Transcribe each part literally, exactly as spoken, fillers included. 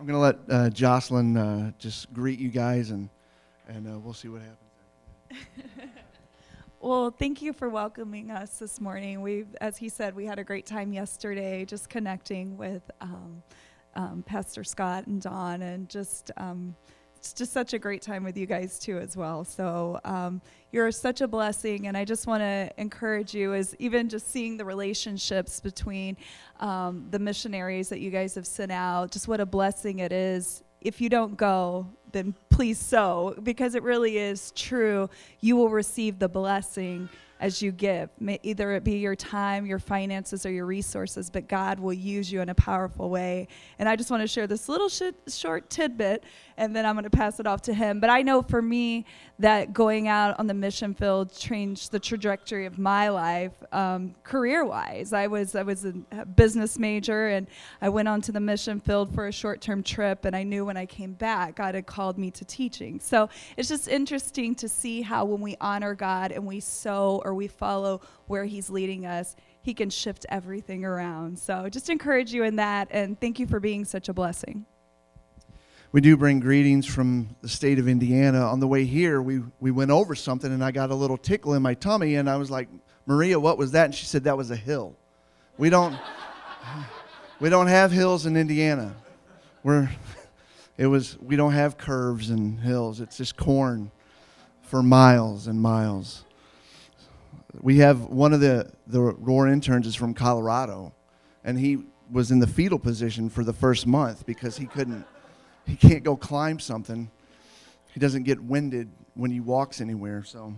I'm going to let uh, Jocelyn uh, just greet you guys, and and uh, we'll see what happens. Well, thank you for welcoming us this morning. We've, as he said, we had a great time yesterday just connecting with um, um, Pastor Scott and Dawn, and just um, it's just such a great time with you guys too as well. So um, you're such a blessing, and I just want to encourage you, as even just seeing the relationships between um, the missionaries that you guys have sent out, just what a blessing it is. If you don't go, then please sow, because it really is true. You will receive the blessing as you give. May, either it be your time, your finances, or your resources, but God will use you in a powerful way. And I just want to share this little sh- short tidbit, and then I'm going to pass it off to him. But I know for me that going out on the mission field changed the trajectory of my life, um, career-wise. I was I was a business major, and I went onto the mission field for a short-term trip, and I knew when I came back, God had called me to teaching. So it's just interesting to see how when we honor God and we sow or we follow where he's leading us, he can shift everything around. So just encourage you in that, and thank you for being such a blessing. We do bring greetings from the state of Indiana. On the way here, we, we went over something, and I got a little tickle in my tummy, and I was like, Maria, what was that? And she said, that was a hill. We don't we don't have hills in Indiana. We're it was we don't have curves and hills. It's just corn for miles and miles. We have one of the, the Roar interns is from Colorado, and he was in the fetal position for the first month because he couldn't, he can't go climb something. He doesn't get winded when he walks anywhere. So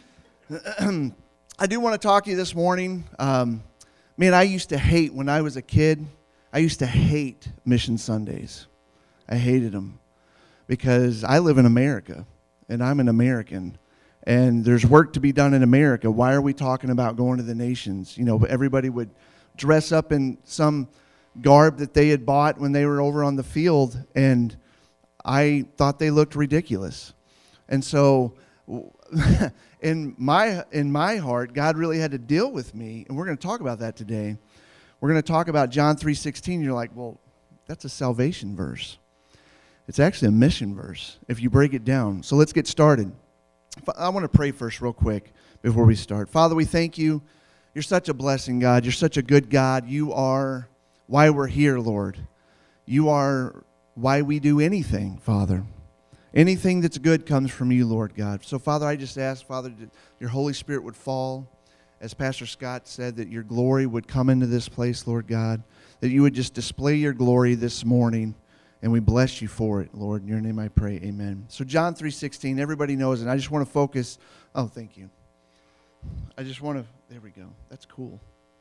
I do want to talk to you this morning. Um, man, I used to hate, when I was a kid, I used to hate Mission Sundays. I hated them because I live in America, and I'm an American. And there's work to be done in America. Why are we talking about going to the nations? You know, everybody would dress up in some garb that they had bought when they were over on the field, and I thought they looked ridiculous. And so in my in my heart, God really had to deal with me, and we're going to talk about that today. We're going to talk about John three sixteen. You're like, well, that's a salvation verse. It's actually a mission verse if you break it down. So let's get started. I want to pray first real quick before we start. Father, we thank you. You're such a blessing, God. You're such a good God. You are why we're here, Lord. You are why we do anything, Father. Anything that's good comes from you, Lord God. So, Father, I just ask, Father, that your Holy Spirit would fall. As Pastor Scott said, that your glory would come into this place, Lord God. That you would just display your glory this morning. And we bless you for it, Lord. In your name I pray, amen. So John three sixteen, everybody knows, and I just want to focus. Oh, thank you. I just want to, there we go. That's cool.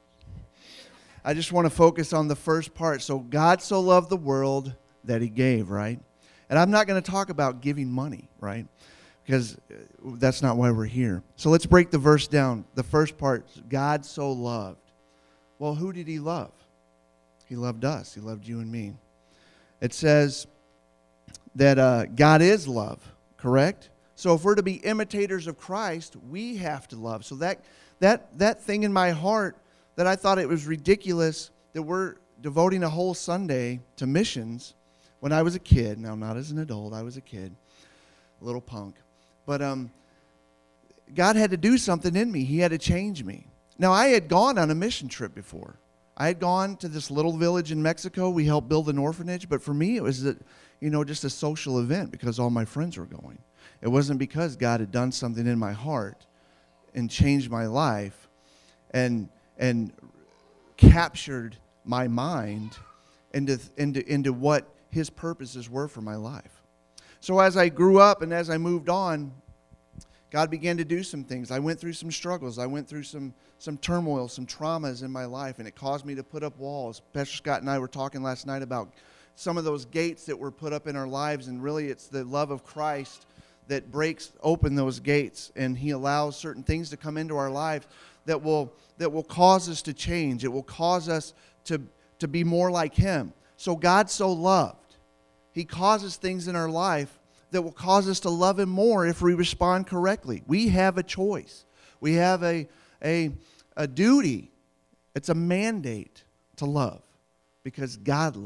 I just want to focus on the first part. So God so loved the world that he gave, right? And I'm not going to talk about giving money, right? Because that's not why we're here. So let's break the verse down. The first part, God so loved. Well, who did he love? He loved us. He loved you and me. It says that uh, God is love, correct? So if we're to be imitators of Christ, we have to love. So that that that thing in my heart that I thought it was ridiculous that we're devoting a whole Sunday to missions when I was a kid. Now, not as an adult, I was a kid, a little punk. But um, God had to do something in me. He had to change me. Now, I had gone on a mission trip before. I had gone to this little village in Mexico. We helped build an orphanage. But for me, it was, a, you know, just a social event because all my friends were going. It wasn't because God had done something in my heart and changed my life and and captured my mind into, into, into what his purposes were for my life. So as I grew up and as I moved on, God began to do some things. I went through some struggles. I went through some some turmoil, some traumas in my life, and it caused me to put up walls. Pastor Scott and I were talking last night about some of those gates that were put up in our lives, and really it's the love of Christ that breaks open those gates, and he allows certain things to come into our lives that will that will cause us to change. It will cause us to, to be more like him. So God so loved. He causes things in our life that will cause us to love him more if we respond correctly. We have a choice. We have a, a, a duty. It's a mandate to love because God loved.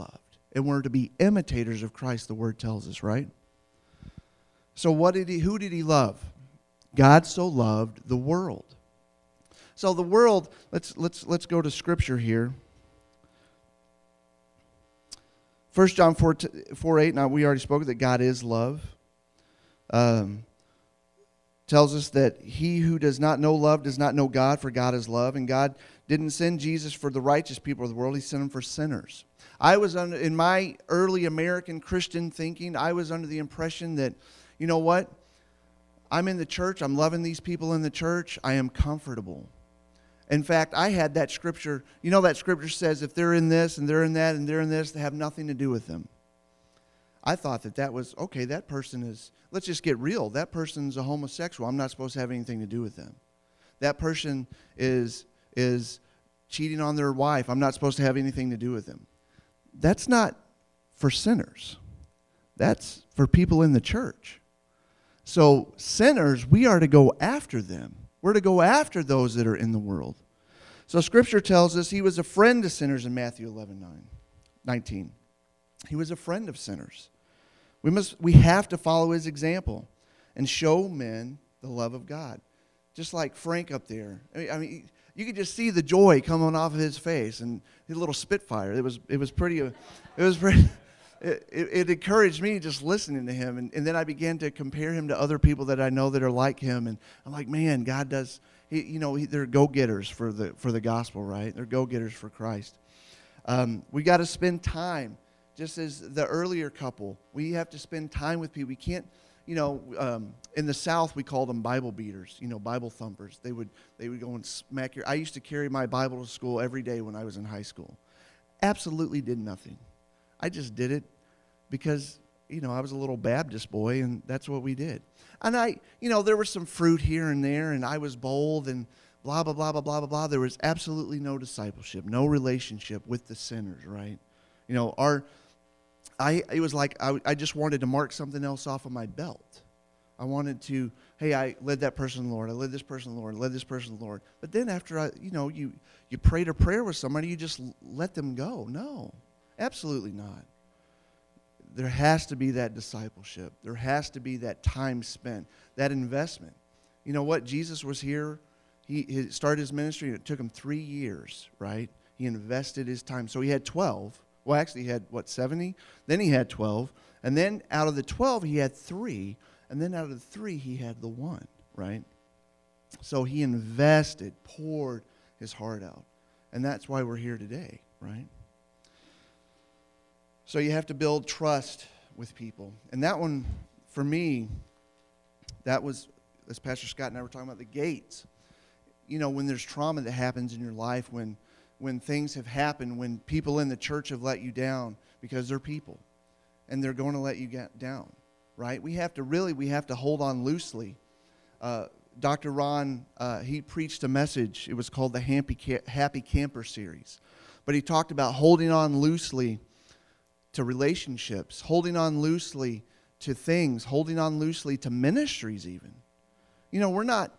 And we're to be imitators of Christ, the Word tells us, right? So what did he, who did he love? God so loved the world. So the world, let's let's let's go to Scripture here. First John four, four eight, now we already spoke that God is love. Um, tells us that he who does not know love does not know God, for God is love. And God didn't send Jesus for the righteous people of the world. He sent him for sinners. I was under, in my early American Christian thinking, I was under the impression that, you know what? I'm in the church. I'm loving these people in the church. I am comfortable. In fact, I had that scripture. You know that scripture says if they're in this and they're in that and they're in this, they have nothing to do with them. I thought that that was, okay, that person is, let's just get real. That person's a homosexual. I'm not supposed to have anything to do with them. That person is is cheating on their wife. I'm not supposed to have anything to do with them. That's not for sinners. That's for people in the church. So sinners, we are to go after them. We're to go after those that are in the world. So Scripture tells us he was a friend to sinners in Matthew eleven nine, nineteen. He was a friend of sinners. We must, we have to follow his example and show men the love of God. Just like Frank up there. I mean, I mean you could just see the joy coming off of his face and his little spitfire. It was it was pretty. It was pretty. It, it, it encouraged me just listening to him, and, and then I began to compare him to other people that I know that are like him, and I'm like, man, God does. He, you know, he, they're go-getters for the for the gospel, right? They're go-getters for Christ. Um, we got to spend time, just as the earlier couple. We have to spend time with people. We can't. You know, um, in the South, we called them Bible beaters, you know, Bible thumpers. They would they would go and smack your... I used to carry my Bible to school every day when I was in high school. Absolutely did nothing. I just did it because, you know, I was a little Baptist boy, and that's what we did. And I, you know, there was some fruit here and there, and I was bold, and blah, blah, blah, blah, blah, blah, blah. There was absolutely no discipleship, no relationship with the sinners, right? You know, our... I, it was like I, I just wanted to mark something else off of my belt. I wanted to, hey, I led that person, Lord. I led this person, Lord. I led this person, Lord. But then after, I, you know, you, you prayed a prayer with somebody, you just let them go. No, absolutely not. There has to be that discipleship. There has to be that time spent, that investment. You know what? Jesus was here. He, he started his ministry, and it took him three years, right? He invested his time. So he had twelve. Well, actually, he had, what, seventy? Then he had twelve. And then out of the twelve, he had three. And then out of the three, he had the one, right? So he invested, poured his heart out. And that's why we're here today, right? So you have to build trust with people. And that one, for me, that was, as Pastor Scott and I were talking about, the gates. You know, when there's trauma that happens in your life, when when things have happened, when people in the church have let you down, because they're people, and they're going to let you get down, right? We have to really, we have to hold on loosely. Uh, Doctor Ron, uh, he preached a message. It was called the Happy, Happy Camper series. But he talked about holding on loosely to relationships, holding on loosely to things, holding on loosely to ministries even. You know, we're not,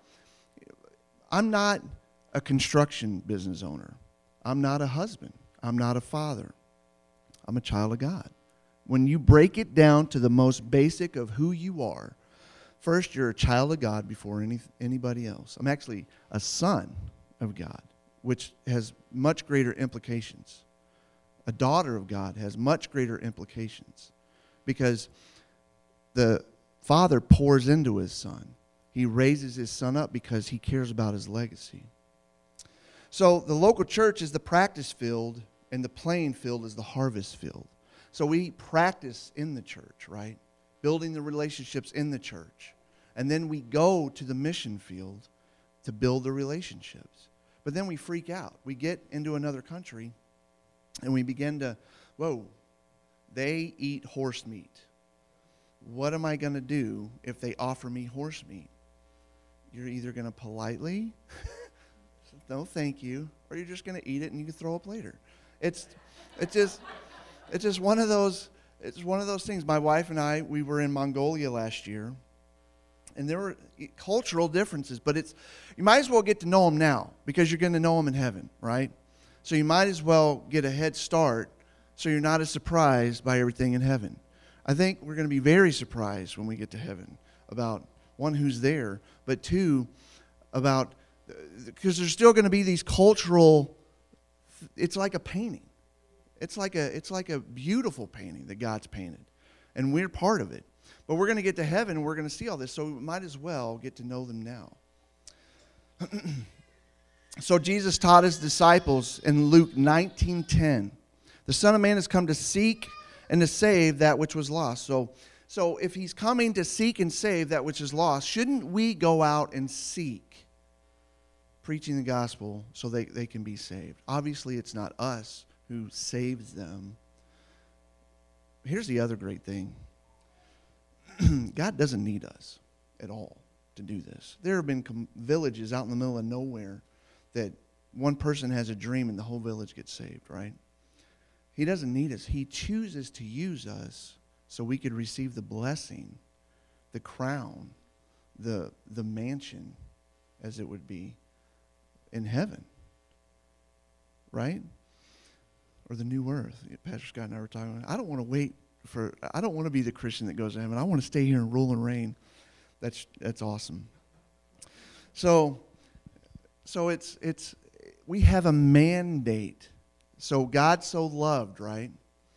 I'm not a construction business owner. I'm not a husband. I'm not a father. I'm a child of God. When you break it down to the most basic of who you are, first, you're a child of God before any anybody else. I'm actually a son of God, which has much greater implications. A daughter of God has much greater implications because the Father pours into his son. He raises his son up because he cares about his legacy. So the local church is the practice field, and the playing field is the harvest field. So we practice in the church, right? Building the relationships in the church. And then we go to the mission field to build the relationships. But then we freak out. We get into another country, and we begin to, whoa, they eat horse meat. What am I going to do if they offer me horse meat? You're either going to politely... no thank you, or you're just going to eat it and you can throw up later. It's it's just it's just one of those it's one of those things. My wife and I, we were in Mongolia last year, and there were cultural differences, but it's you might as well get to know them now because you're going to know them in heaven, right? So you might as well get a head start so you're not as surprised by everything in heaven. I think we're going to be very surprised when we get to heaven about, one, who's there, but two, about, because there's still going to be these cultural, it's like a painting. It's like a, it's like a beautiful painting that God's painted, and we're part of it. But we're going to get to heaven, and we're going to see all this, so we might as well get to know them now. So Jesus taught his disciples in Luke nineteen ten, the Son of Man has come to seek and to save that which was lost. So, so if he's coming to seek and save that which is lost, shouldn't we go out and seek preaching the gospel so they, they can be saved? Obviously, it's not us who saves them. Here's the other great thing. God doesn't need us at all to do this. There have been com- villages out in the middle of nowhere that one person has a dream and the whole village gets saved, right? He doesn't need us. He chooses to use us so we could receive the blessing, the crown, the, the mansion, as it would be, in heaven, right? Or the new earth. Pastor Scott and I were talking about, I don't want to wait for, I don't want to be the Christian that goes to heaven. I want to stay here and rule and reign. That's that's awesome. So, so it's it's we have a mandate. So God so loved, right?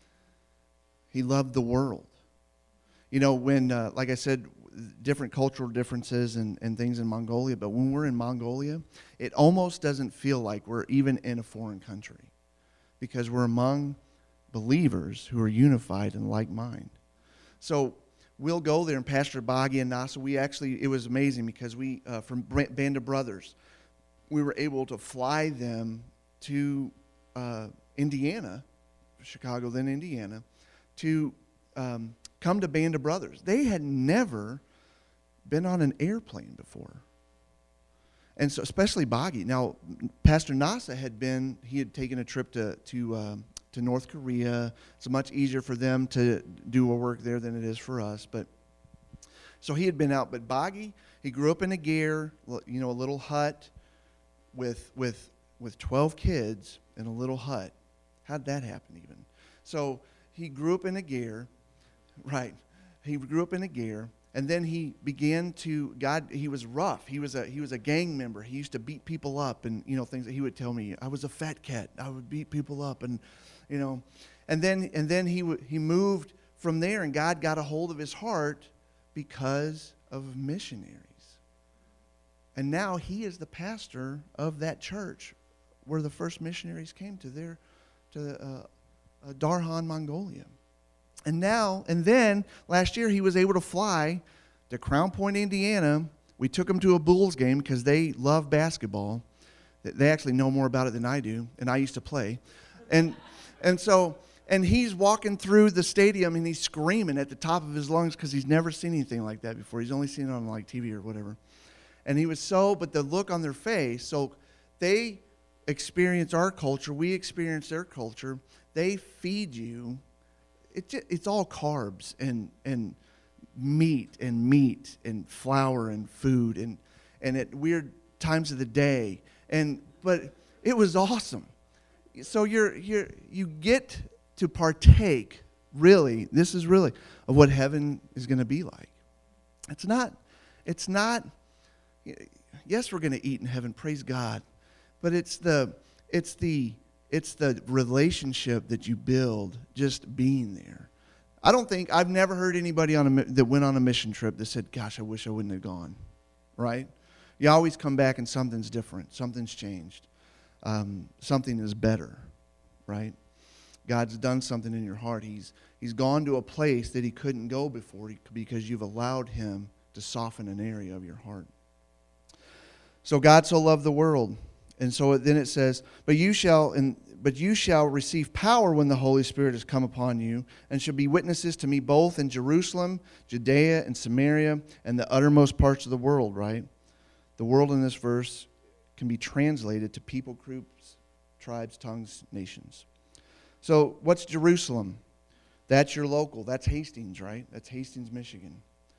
He loved the world. You know, when, uh, like I said, different cultural differences and, and things in Mongolia, but when we're in Mongolia, it almost doesn't feel like we're even in a foreign country because we're among believers who are unified in like mind. So we'll go there, and Pastor Boggy and Nasa, we actually, it was amazing because we, uh, from Band of Brothers, we were able to fly them to uh, Indiana, Chicago, then Indiana, to um, come to Band of Brothers. They had never been on an airplane before. And so, especially Boggy. Now, Pastor Nasa had been, he had taken a trip to, to, um, to North Korea. It's much easier for them to do a work there than it is for us. But so he had been out. But Boggy, he grew up in a ger, you know, a little hut with with with twelve kids in a little hut. How'd that happen even? So he grew up in a ger, right? He grew up in a ger, and then he began to, God, he was rough. He was a he was a gang member. He used to beat people up and, you know, things that he would tell me. I was a fat cat. I would beat people up and, you know, and then and then he w- he moved from there, and God got a hold of his heart because of missionaries. And now he is the pastor of that church where the first missionaries came to their to uh, uh, Darhan, Mongolia. And now, and then last year he was able to fly to Crown Point, Indiana. We took him to a Bulls game because they love basketball. They actually know more about it than I do, and I used to play. And and so, and he's walking through the stadium and he's screaming at the top of his lungs because he's never seen anything like that before. He's only seen it on like T V or whatever. And he was so, but the look on their face, so they experience our culture, we experience their culture. They feed you. It, it's all carbs and and meat and meat and flour and food and and at weird times of the day. And but it was awesome. So you're you're you get to partake, really, this is really of what heaven is going to be like. It's not it's not yes, we're going to eat in heaven, praise God. But it's the it's the It's the relationship that you build just being there. I don't think, I've never heard anybody on a, that went on a mission trip that said, gosh, I wish I wouldn't have gone, right? You always come back and something's different. Something's changed. Um, something is better, right? God's done something in your heart. He's, he's gone to a place that he couldn't go before because you've allowed him to soften an area of your heart. So God so loved the world. And so then it says, but you shall and but you shall receive power when the Holy Spirit has come upon you, and shall be witnesses to me both in Jerusalem, Judea, and Samaria, and the uttermost parts of the world, right? The world in this verse can be translated to people groups, tribes, tongues, nations. So what's Jerusalem? That's your local. That's Hastings, right? That's Hastings, Michigan.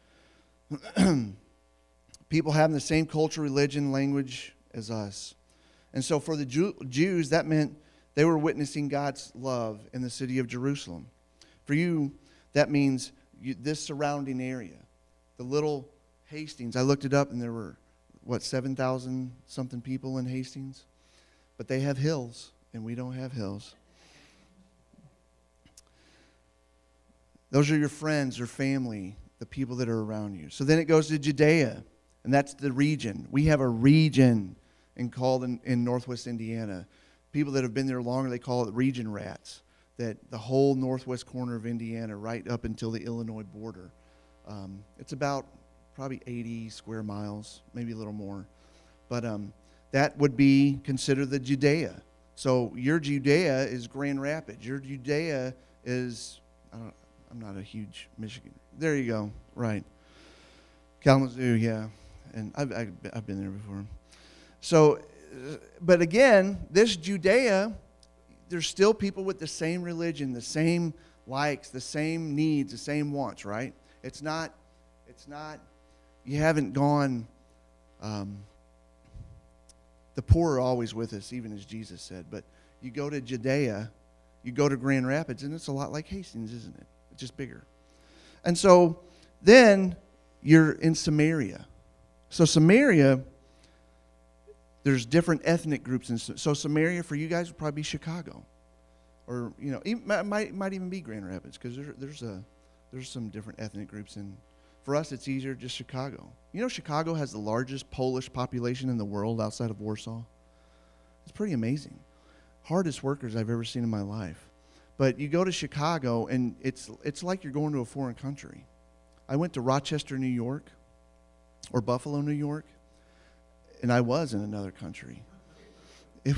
People having the same culture, religion, language as us. And so for the Jew- Jews, that meant They were witnessing God's love in the city of Jerusalem. For you, that means you, this surrounding area. The little Hastings, I looked it up, and there were, what, seven thousand something people in Hastings? But they have hills, and we don't have hills. Those are your friends or family, the people that are around you. So then it goes to Judea, and that's the region. We have a region in called in, in Northwest Indiana. People that have been there longer, they call it region rats, that the whole northwest corner of Indiana right up until the Illinois border. Um, it's about probably eighty square miles, maybe a little more. But um, that would be considered the Judea. So your Judea is Grand Rapids. Your Judea is, I don't, I'm not a huge Michigan. There you go, right. Kalamazoo, yeah. And I've, I've, I've been there before. So, but again, this Judea, there's still people with the same religion, the same likes, the same needs, the same wants, right? It's not, it's not, you haven't gone, um, the poor are always with us, even as Jesus said. But you go to Judea, you go to Grand Rapids, and it's a lot like Hastings, isn't it? It's just bigger. And so then you're in Samaria. So Samaria, there's different ethnic groups. In, so Samaria for you guys would probably be Chicago. Or, you know, it might, might even be Grand Rapids, because there, there's a there's some different ethnic groups. And for us, it's easier just Chicago. You know, Chicago has the largest Polish population in the world outside of Warsaw. It's pretty amazing. Hardest workers I've ever seen in my life. But you go to Chicago, and it's it's like you're going to a foreign country. I went to Rochester, New York, or Buffalo, New York, and I was in another country. It,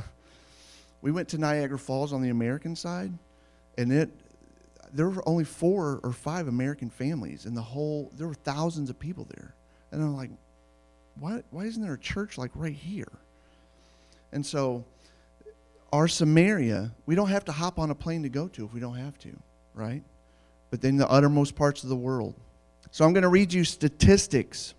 we went to Niagara Falls on the American side, and it there were only four or five American families in the whole. There were thousands of people there, and I'm like, what? Why isn't there a church like right here? And so, our Samaria, we don't have to hop on a plane to go to if we don't have to, right? But then the uttermost parts of the world. So I'm going to read you statistics,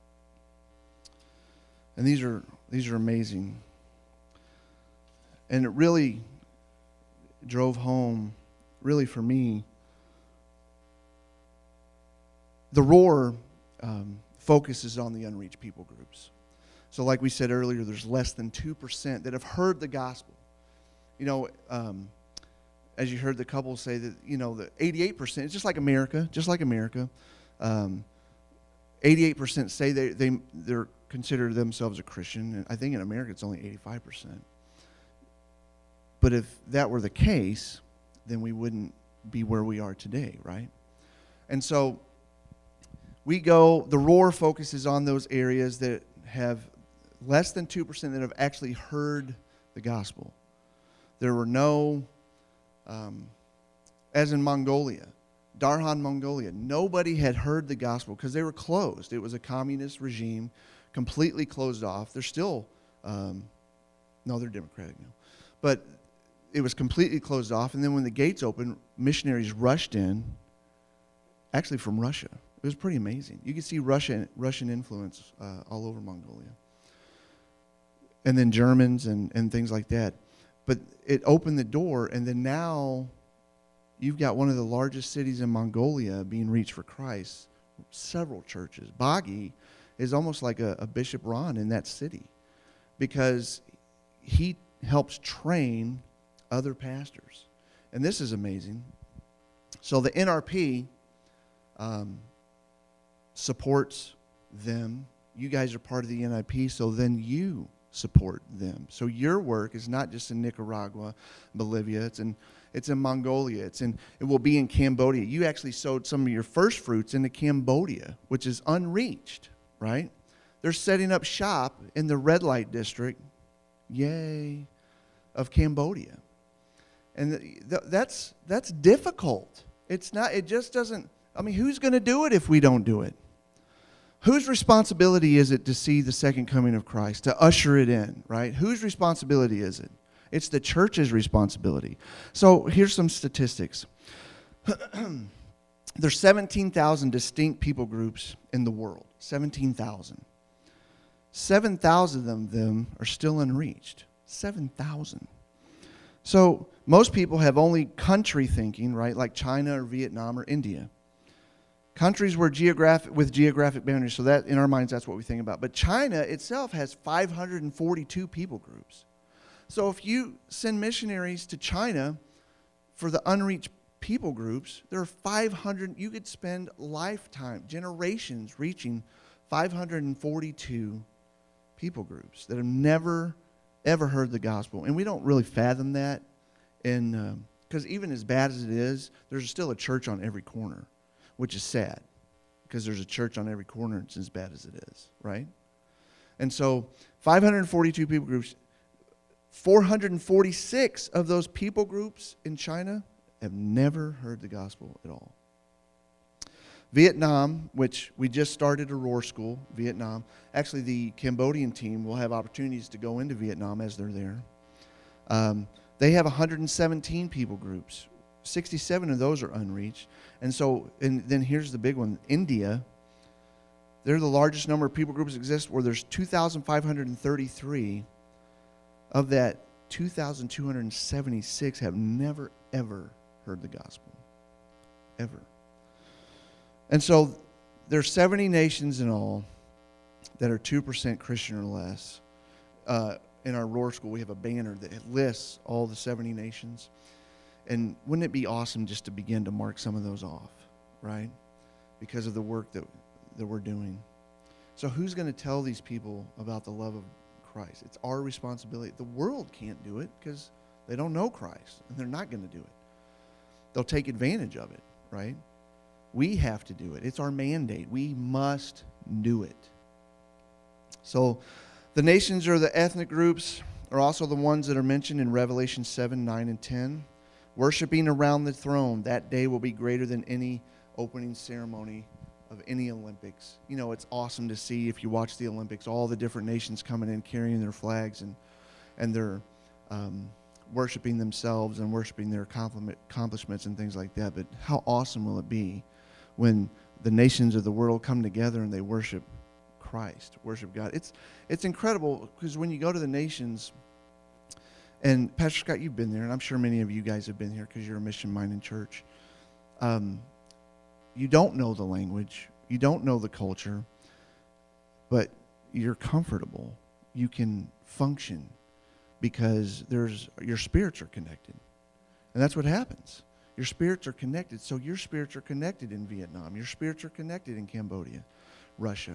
and these are these are amazing, and it really drove home. Really, for me, the Roar um, focuses on the unreached people groups. So like we said earlier, there's less than two percent that have heard the gospel. You know, um, as you heard the couple say that, you know, the eighty-eight percent, it's just like America, just like America. Um, eighty-eight percent say they, they, they're consider themselves a Christian. And I think in America it's only eighty-five percent. But if that were the case, then we wouldn't be where we are today, right? And so we go, the Roar focuses on those areas that have less than two percent that have actually heard the gospel. There were no, um, as in Mongolia, Darhan, Mongolia, nobody had heard the gospel because they were closed. It was a communist regime, completely closed off. They're still, um, no, they're democratic now. But it was completely closed off, and then when the gates opened, missionaries rushed in, actually from Russia. It was pretty amazing. You could see Russia, Russian influence uh, all over Mongolia. And then Germans and, and things like that. But it opened the door, and then now you've got one of the largest cities in Mongolia being reached for Christ, several churches. Bagi is almost like a, a Bishop Ron in that city because he helps train other pastors. And this is amazing. So the N R P um, supports them. You guys are part of the N I P, so then you support them. So your work is not just in Nicaragua, Bolivia, it's in it's in Mongolia, it's in it will be in Cambodia. You actually sowed some of your first fruits into Cambodia, which is unreached, right? They're setting up shop in the red light district, yay, of Cambodia. And th- that's that's difficult. It's not. It just doesn't. I mean, who's going to do it if we don't do it? Whose responsibility is it to see the second coming of Christ, to usher it in, right? Whose responsibility is it? It's the church's responsibility. So here's some statistics. There's seventeen thousand distinct people groups in the world. seventeen thousand. seven thousand of them are still unreached. seven thousand. So most people have only country thinking, right, like China or Vietnam or India. Countries were geographic with geographic boundaries, so that in our minds that's what we think about. But China itself has five hundred forty-two people groups. So if you send missionaries to China for the unreached people groups, there are five hundred, you could spend lifetime, generations reaching five hundred forty-two people groups that have never, ever heard the gospel. And we don't really fathom that, and because um, even as bad as it is, there's still a church on every corner, which is sad, because there's a church on every corner. It's as bad as it is, right? And so five hundred forty-two people groups, four hundred forty-six of those people groups in China have never heard the gospel at all. Vietnam, which we just started a roar school, Vietnam. Actually, the Cambodian team will have opportunities to go into Vietnam as they're there. Um, they have one hundred seventeen people groups. sixty-seven of those are unreached. And so, and then here's the big one, India. They're the largest number of people groups exist, where there's two thousand five hundred thirty-three. Of that, two thousand two hundred seventy-six have never, ever heard the gospel. Ever. And so there's seventy nations in all that are two percent Christian or less. Uh, in our Roar School, we have a banner that lists all the seventy nations. And wouldn't it be awesome just to begin to mark some of those off, right? Because of the work that, that we're doing. So who's going to tell these people about the love of Christ? It's our responsibility. The world can't do it because they don't know Christ, and they're not going to do it. They'll take advantage of it, right? We have to do it. It's our mandate. We must do it. So the nations or the ethnic groups are also the ones that are mentioned in Revelation seven, nine, and ten. Worshiping around the throne, that day will be greater than any opening ceremony of any Olympics. You know, it's awesome to see, if you watch the Olympics, all the different nations coming in carrying their flags and and they're um, worshiping themselves and worshiping their accomplishments and things like that. But how awesome will it be when the nations of the world come together and they worship Christ, worship God? It's it's incredible, because when you go to the nations, and Pastor Scott, you've been there, and I'm sure many of you guys have been here because you're a mission-minded church. Um, you don't know the language, you don't know the culture, but you're comfortable. You can function because there's your spirits are connected, and that's what happens. Your spirits are connected. So your spirits are connected in Vietnam. Your spirits are connected in Cambodia, Russia,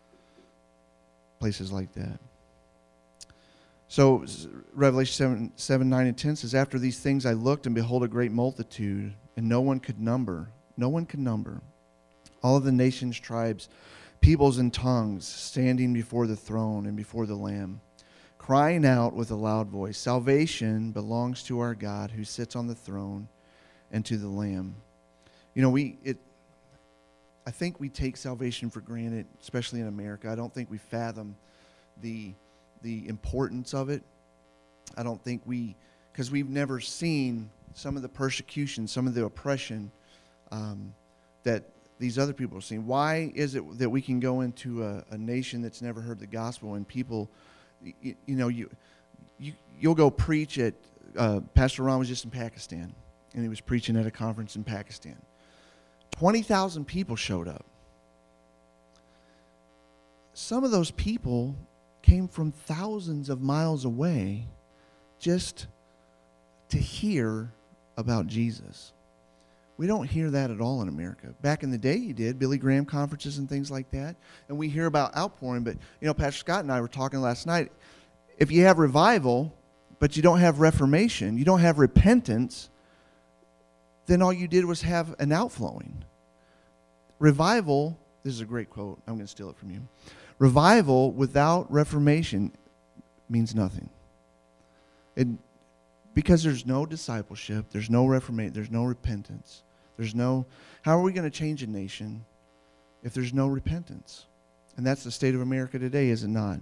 places like that. So Revelation seven, seven, nine, and ten says, after these things I looked, and behold, a great multitude, and no one could number, no one could number, all of the nations, tribes, peoples, and tongues, standing before the throne and before the Lamb, crying out with a loud voice, salvation belongs to our God who sits on the throne and to the Lamb. You know, we it. I think we take salvation for granted, especially in America. I don't think we fathom the the importance of it. I don't think we, because we've never seen some of the persecution, some of the oppression um, that these other people are seeing. Why is it that we can go into a, a nation that's never heard the gospel, and people, you, you know, you, you, you'll go preach at, uh, Pastor Ron was just in Pakistan, and he was preaching at a conference in Pakistan. twenty thousand people showed up. Some of those people came from thousands of miles away just to hear about Jesus. We don't hear that at all in America. Back in the day, you did, Billy Graham conferences and things like that, and we hear about outpouring. But, you know, Pastor Scott and I were talking last night, if you have revival, but you don't have reformation, you don't have repentance, then all you did was have an outflowing. Revival, this is a great quote, I'm going to steal it from you. Revival without reformation means nothing. It, because there's no discipleship, there's no reformation, there's no repentance. There's no, how are we going to change a nation if there's no repentance? And that's the state of America today, is it not?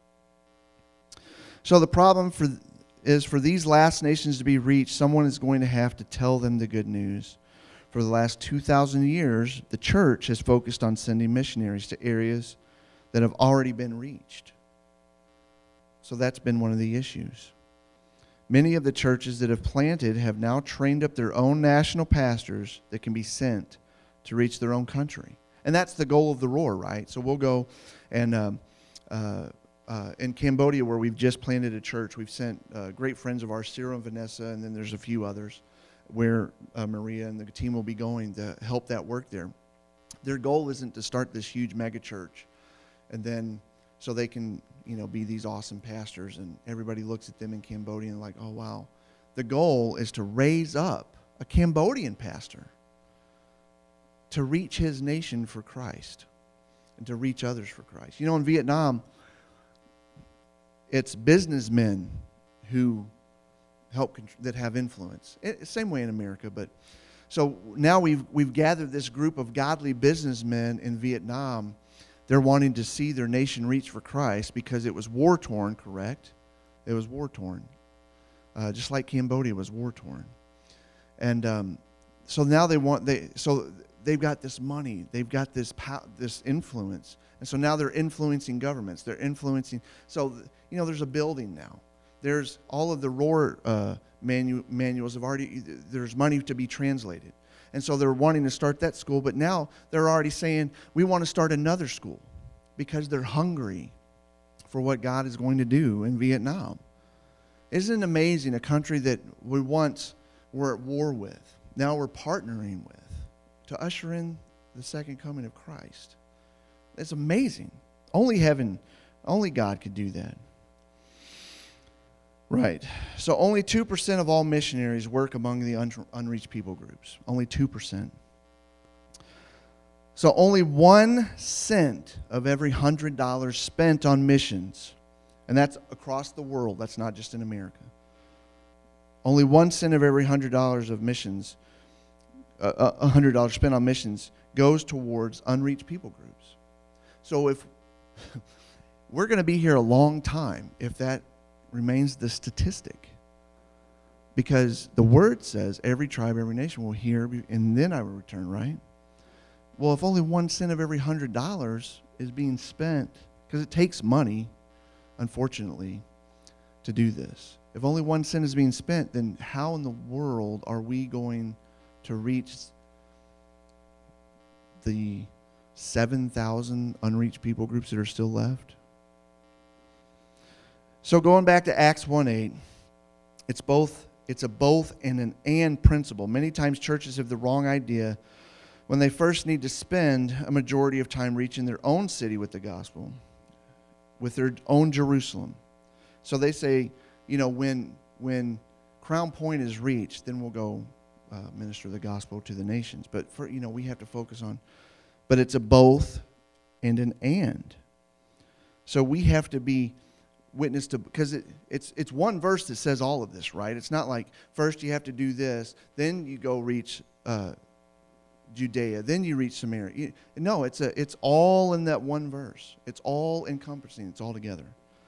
So the problem for is for these last nations to be reached, someone is going to have to tell them the good news. For the last two thousand years, the church has focused on sending missionaries to areas that have already been reached. So that's been one of the issues. Many of the churches that have planted have now trained up their own national pastors that can be sent to reach their own country. And that's the goal of the Roar, right? So we'll go and um, uh, uh, in Cambodia, where we've just planted a church, we've sent uh, great friends of ours, Cyril and Vanessa, and then there's a few others where uh, Maria and the team will be going to help that work there. Their goal isn't to start this huge mega church and then so they can, you know, be these awesome pastors and everybody looks at them in Cambodia and like, oh, wow. The goal is to raise up a Cambodian pastor to reach his nation for Christ and to reach others for Christ. You know, in Vietnam, it's businessmen who help that have influence. It, same way in America, but so now we've we've gathered this group of godly businessmen in Vietnam. They're wanting to see their nation reach for Christ because it was war-torn, correct? It was war-torn. Uh, just like Cambodia was war-torn. And um, so now they want, they so they've got this money, they've got this pow, this influence. And so now they're influencing governments. They're influencing, so, you know, there's a building now. There's all of the Roar uh, manu- manuals have already, there's money to be translated. And so they're wanting to start that school, but now they're already saying, we want to start another school because they're hungry for what God is going to do in Vietnam. Isn't it amazing, a country that we once were at war with, now we're partnering with to usher in the second coming of Christ? It's amazing. Only heaven, only God could do that. Right. So only two percent of all missionaries work among the un- unreached people groups. Only two percent. So only one cent of every one hundred dollars spent on missions, and that's across the world. That's not just in America. Only one cent of every one hundred dollars of missions, uh, one hundred dollars spent on missions, goes towards unreached people groups. So if we're going to be here a long time if that remains the statistic, because the word says every tribe, every nation will hear, and then I will return, right? Well, if only one cent of every one hundred dollars is being spent, because it takes money, unfortunately, to do this. If only one cent is being spent, then how in the world are we going to reach the seven thousand unreached people groups that are still left? So going back to Acts one eight, it's both it's a both and an and principle. Many times churches have the wrong idea when they first need to spend a majority of time reaching their own city with the gospel, with their own Jerusalem. So they say, you know, when when Crown Point is reached, then we'll go uh, minister the gospel to the nations. But for you know, we have to focus on, but it's a both and an and. So we have to be witness to, because it, it's it's one verse that says all of this, right? It's not like first you have to do this, then you go reach uh, Judea, then you reach Samaria. You, no, it's a it's all in that one verse. It's all encompassing. It's all together.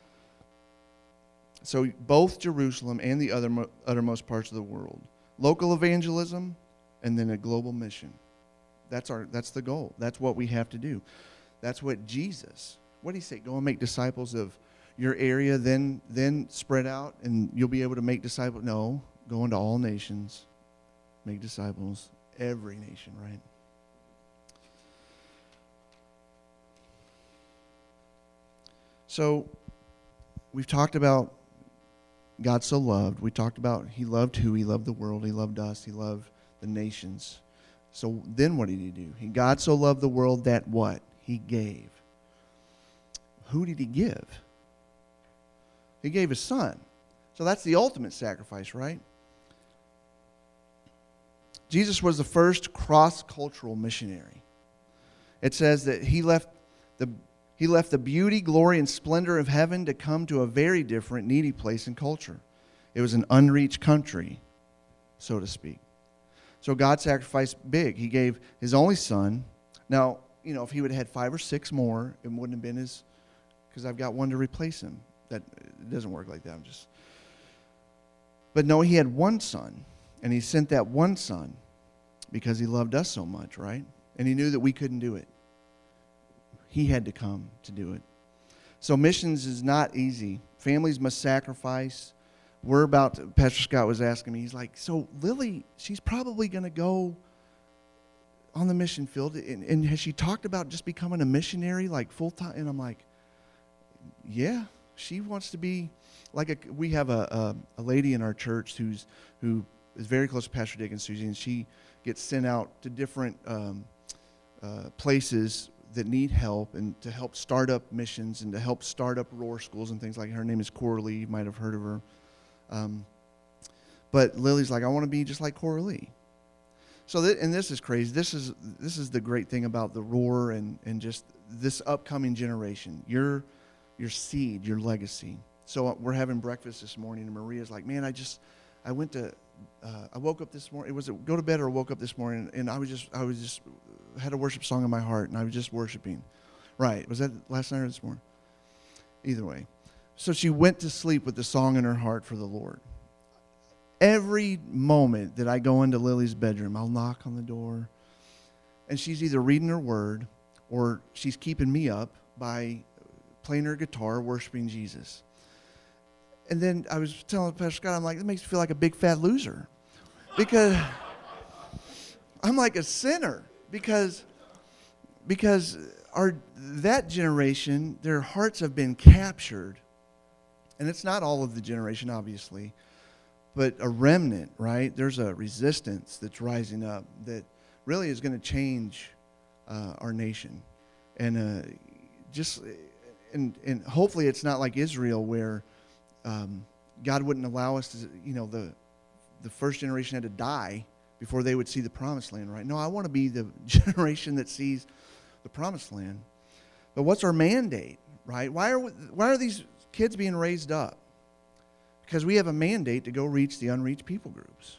So both Jerusalem and the other uttermost parts of the world, local evangelism, and then a global mission. That's our that's the goal. That's what we have to do. That's what Jesus. What did he say? Go and make disciples of your area, then then spread out, and you'll be able to make disciples. No, go into all nations, make disciples, every nation, right? So we've talked about God so loved. We talked about he loved who? He loved the world. He loved us. He loved the nations. So then what did he do? He, God so loved the world that what? He gave. Who did he give? He gave his son. So that's the ultimate sacrifice, right? Jesus was the first cross-cultural missionary. It says that he left the he left the beauty, glory, and splendor of heaven to come to a very different, needy place and culture. It was an unreached country, so to speak. So God sacrificed big. He gave his only son. Now, you know, if he would have had five or six more, it wouldn't have been his, because I've got one to replace him. That it doesn't work like that. I'm just. But no, he had one son, and he sent that one son because he loved us so much, right? And he knew that we couldn't do it. He had to come to do it. So missions is not easy. Families must sacrifice. we're about to, Pastor Scott was asking me, he's like, so Lily, she's probably going to go on the mission field, and, and has she talked about just becoming a missionary, like full-time? And I'm like, yeah, she wants to be, like, a, we have a, a, a lady in our church who's who is very close to Pastor Dick and Susie, and she gets sent out to different um, uh, places that need help, and to help start up missions and to help start up roar schools and things like that. Her name is Coralie. You might have heard of her. Um, but Lily's like, I want to be just like Coralie. So, th- and this is crazy. This is this is the great thing about the roar and, and just this upcoming generation. Your your seed, your legacy. So we're having breakfast this morning, and Maria's like, man, I just, I went to, uh, I woke up this morning. It was a, go to bed or woke up this morning, and I was just, I was just, had a worship song in my heart, and I was just worshiping. Right. Was that last night or this morning? Either way. So she went to sleep with the song in her heart for the Lord. Every moment that I go into Lily's bedroom, I'll knock on the door, and she's either reading her word or she's keeping me up by playing her guitar, worshiping Jesus. And then I was telling Pastor Scott, I'm like, it makes me feel like a big fat loser, because I'm like a sinner, because because our that generation, their hearts have been captured, and it's not all of the generation, obviously, but a remnant, right? There's a resistance that's rising up that really is going to change uh, our nation, and uh, just and and hopefully it's not like Israel, where um, God wouldn't allow us to, you know, the the first generation had to die before they would see the promised land, right? No, I want to be the generation that sees the promised land. But what's our mandate, right? Why are we, why are these kids being raised up? Because we have a mandate to go reach the unreached people groups.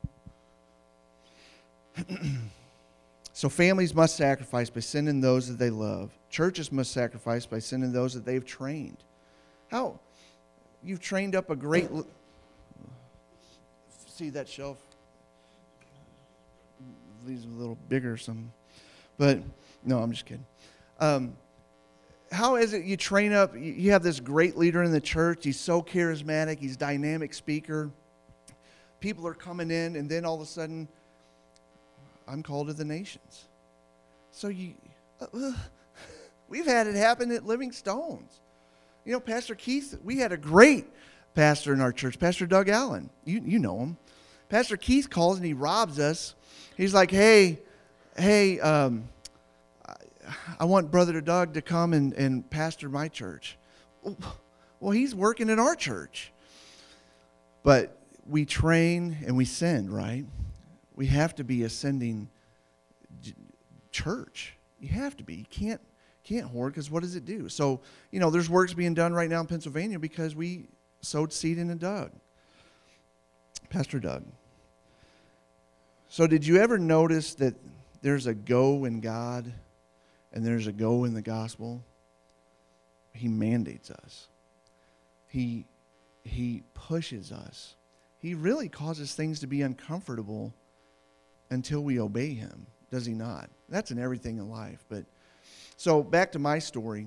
So families must sacrifice by sending those that they love. Churches must sacrifice by sending those that they've trained. How? You've trained up a great... See that shelf? These are a little bigger, some, but no, I'm just kidding. Um, how is it you train up, you have this great leader in the church, he's so charismatic, he's a dynamic speaker, people are coming in, and then all of a sudden, I'm called to the nations. So you, uh, we've had it happen at Living Stones. You know, Pastor Keith, we had a great pastor in our church, Pastor Doug Allen. You you know him. Pastor Keith calls and he robs us. He's like, hey, hey, um, I want Brother Doug to come and, and pastor my church. Well, he's working in our church. But we train and we send, right? We have to be a sending church. You have to be. You can't can't hoard, because what does it do? So, you know, there's works being done right now in Pennsylvania because we sowed seed into Doug. Pastor Doug. So did you ever notice that there's a go in God and there's a go in the gospel? He mandates us. He, he pushes us. He really causes things to be uncomfortable until we obey him, does he not? That's in everything in life. But so back to my story.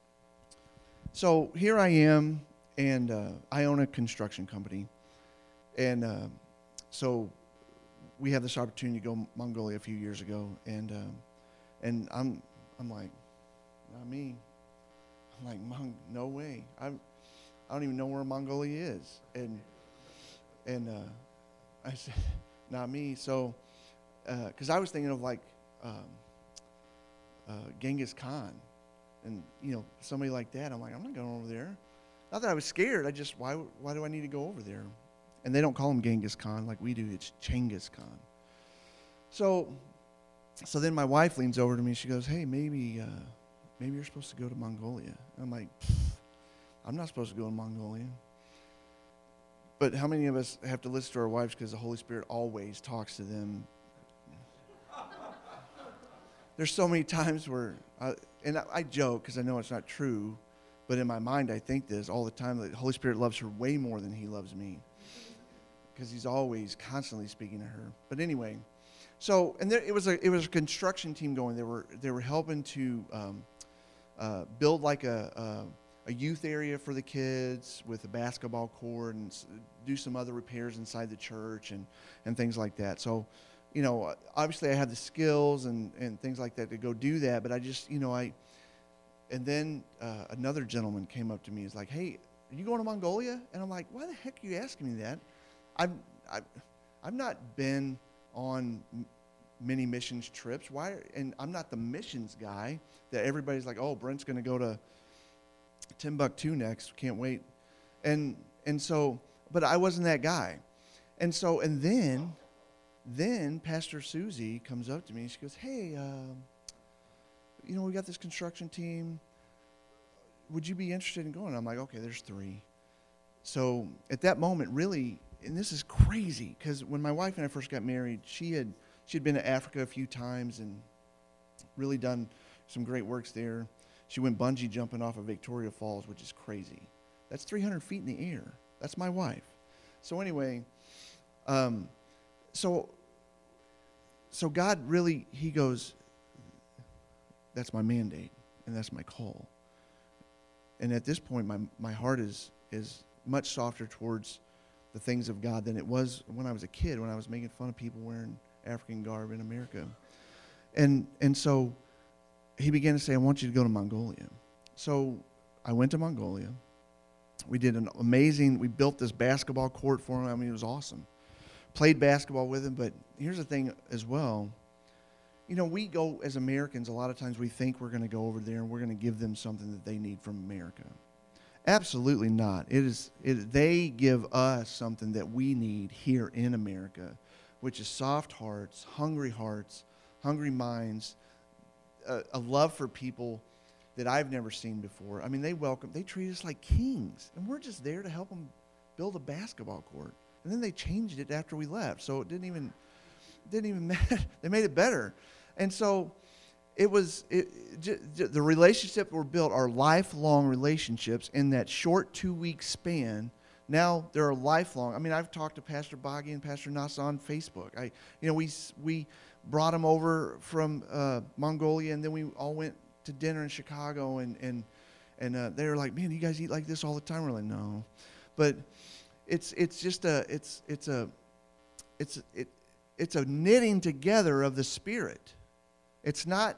So here I am, and uh, I own a construction company. And uh, so we had this opportunity to go to Mongolia a few years ago, and uh, and I'm I'm like, not me. I'm like, Mong, no way. I'm I don't even know where Mongolia is, and and uh, I said, not me. So because uh, I was thinking of like um, uh, Genghis Khan, and you know somebody like that. I'm like, I'm not going over there. Not that I was scared. I just why why do I need to go over there? And they don't call him Genghis Khan like we do. It's Chengiz Khan. So, so then my wife leans over to me. She goes, "Hey, maybe, uh, maybe you're supposed to go to Mongolia." And I'm like, "I'm not supposed to go to Mongolia." But how many of us have to listen to our wives because the Holy Spirit always talks to them? There's so many times where, I, and I, I joke because I know it's not true, but in my mind I think this all the time, that the Holy Spirit loves her way more than he loves me, because he's always constantly speaking to her. But anyway, so and there it was a it was a construction team going. They were they were helping to um, uh, build like a, a a youth area for the kids with a basketball court and s- do some other repairs inside the church and, and things like that. So, you know, obviously I have the skills and, and things like that to go do that, but I just, you know, I, and then uh, another gentleman came up to me. He's like, hey, are you going to Mongolia? And I'm like, why the heck are you asking me that? I've, I've, I've not been on m- many missions trips. Why? And I'm not the missions guy that everybody's like, oh, Brent's going to go to Timbuktu next. Can't wait. And and so, but I wasn't that guy. And so, and then, then Pastor Susie comes up to me. She goes, hey, um, you know, we got this construction team. Would you be interested in going? I'm like, okay, there's three. So at that moment, really, and this is crazy, because when my wife and I first got married, she had she had been to Africa a few times and really done some great works there. She went bungee jumping off of Victoria Falls, which is crazy. That's three hundred feet in the air. That's my wife. So anyway, um, so so God really, he goes, that's my mandate, and that's my call. And at this point, my my heart is is much softer towards the things of God than it was when I was a kid, when I was making fun of people wearing African garb in America. And and so he began to say, I want you to go to Mongolia. So I went to Mongolia. We did an amazing, we built this basketball court for him. I mean, it was awesome. Played basketball with him, but here's the thing as well. You know, we go as Americans, a lot of times we think we're going to go over there and we're going to give them something that they need from America. Absolutely not. It is. It, they give us something that we need here in America, which is soft hearts, hungry hearts, hungry minds, a, a love for people that I've never seen before. I mean, they welcome, they treat us like kings, and we're just there to help them build a basketball court. And then they changed it after we left, so it didn't even didn't even matter. They made it better, and so it was it, j- j- the relationship were built are lifelong relationships in that short two week span. Now they're lifelong. I mean, I've talked to Pastor Boggy and Pastor Nasa on Facebook. I, you know, we we brought them over from uh, Mongolia, and then we all went to dinner in Chicago, and and and uh, they were like, "Man, you guys eat like this all the time?" We're like, "No," but it's it's just a it's it's a it's it it's a knitting together of the Spirit. It's not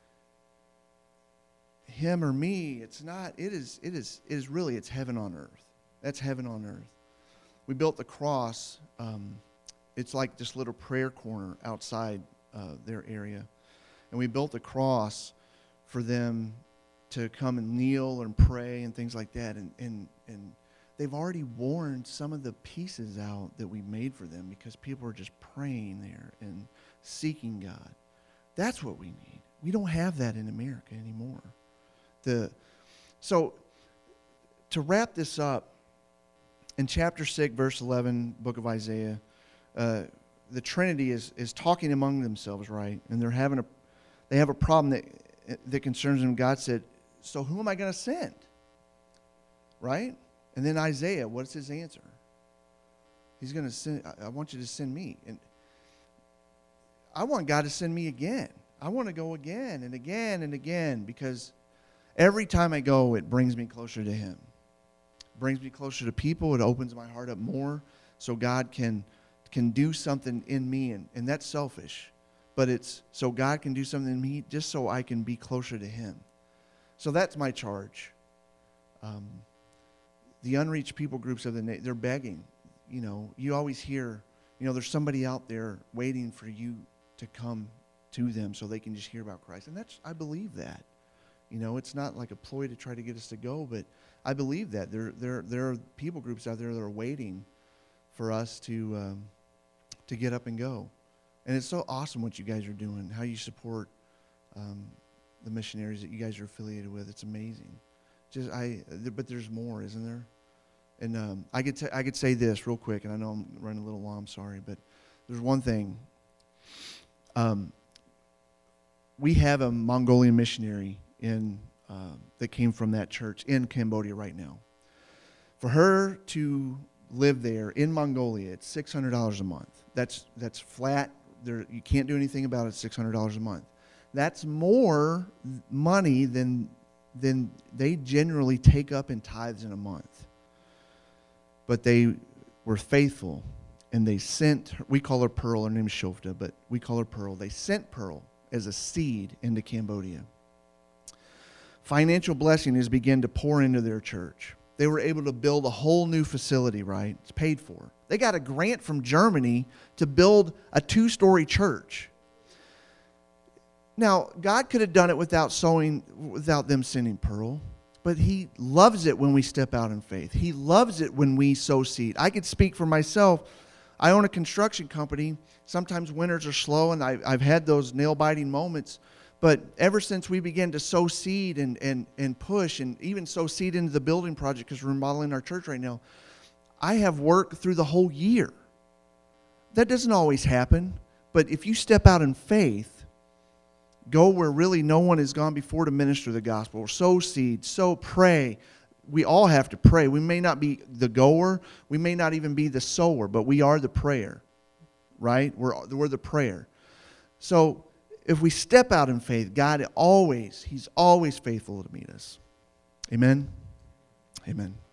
him or me. It's not. It is. It is. It is really. It's heaven on earth. That's heaven on earth. We built the cross. Um, it's like this little prayer corner outside uh, their area, and we built a cross for them to come and kneel and pray and things like that. And and and they've already worn some of the pieces out that we made for them because people are just praying there and seeking God. That's what we need. We don't have that in America anymore. The so to wrap this up, in chapter six, verse eleven, book of Isaiah, uh, the Trinity is is talking among themselves, right? And they're having a they have a problem that that concerns them. God said, "So who am I going to send?" Right? And then Isaiah, what's his answer? He's going to send. I want you to send me, and I want God to send me again. I want to go again and again and again, because every time I go, it brings me closer to Him. It brings me closer to people. It opens my heart up more so God can can do something in me, and, and that's selfish. But it's so God can do something in me just so I can be closer to Him. So that's my charge. Um, the unreached people groups of the na- they're begging. You know, you always hear, you know, there's somebody out there waiting for you to come to them so they can just hear about Christ. And that's, I believe that. You know, it's not like a ploy to try to get us to go, but I believe that. There there, there are people groups out there that are waiting for us to um, to get up and go. And it's so awesome what you guys are doing, how you support um, the missionaries that you guys are affiliated with. It's amazing. Just I, but there's more, isn't there? And um, I could t- I could say this real quick, and I know I'm running a little long. I'm sorry, but there's one thing. Um, we have a Mongolian missionary in uh, that came from that church in Cambodia right now. For her to live there in Mongolia, it's six hundred dollars a month. That's that's flat. There, you can't do anything about it. six hundred dollars a month. That's more money than than they generally take up in tithes in a month. But they were faithful, and they sent, we call her Pearl, her name is Shofta, but we call her Pearl. They sent Pearl as a seed into Cambodia. Financial blessing has begun to pour into their church. They were able to build a whole new facility, right? It's paid for. They got a grant from Germany to build a two-story church. Now, God could have done it without sowing, without them sending Pearl, but He loves it when we step out in faith. He loves it when we sow seed. I could speak for myself. I own a construction company. Sometimes winters are slow, and I, I've had those nail-biting moments. But ever since we began to sow seed and, and, and push, and even sow seed into the building project, because we're remodeling our church right now, I have work through the whole year. That doesn't always happen, but if you step out in faith, go where really no one has gone before to minister the gospel, or sow seed, sow, pray. We all have to pray. We may not be the goer, we may not even be the sower, but we are the prayer, right? We're, we're the prayer. So if we step out in faith, God always, He's always faithful to meet us. Amen? Amen.